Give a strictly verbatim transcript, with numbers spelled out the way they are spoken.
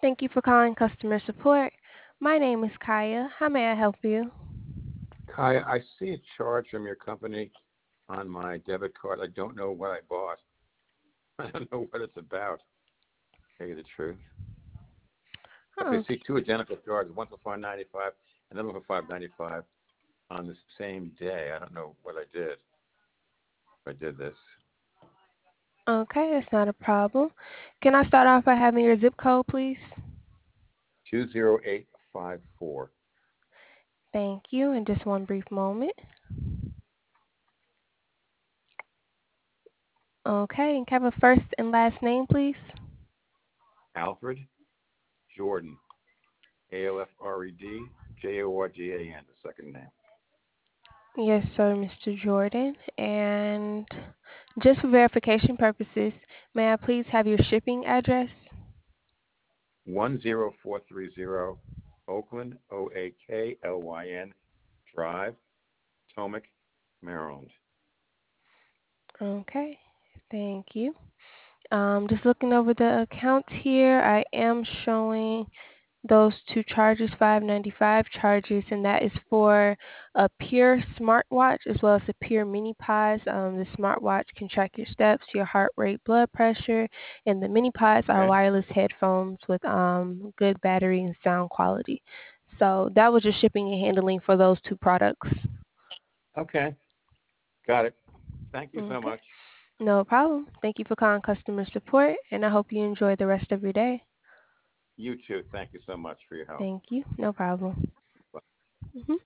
Thank you for calling customer support. My name is Kaya. How may I help you? Kai, I see a charge from your company on my debit card. I don't know what I bought. I don't know what it's about. To tell you the truth. But I see Okay. two identical charges, one for five ninety five, another one for five ninety five on the same day. I don't know what I did. I did this. Okay, that's not a problem. Can I start off by having your zip code, please? Two zero eight five four. Thank you. In just one brief moment. Okay, and can I have a first and last name, please? Alfred Jordan. A L F R E D J O R G A N, the second name. Yes, sir, Mister Jordan. And just for verification purposes, may I please have your shipping address? One zero four three zero Oakland O A K L Y N Drive, Potomac, Maryland. Okay, thank you. Um, just looking over the accounts here, I am showing those two charges, five ninety-five charges, and that is for a Pure smartwatch as well as a Pure Mini Pods. Um, the smartwatch can track your steps, your heart rate, blood pressure, and the Mini Pods are Okay. wireless headphones with um, good battery and sound quality. So that was your shipping and handling for those two products. Okay. Got it. Thank you so Okay, much. no problem. Thank you for calling customer support, and I hope you enjoy the rest of your day. You too. Thank you so much for your help. Thank you. No problem. Bye. Mhm.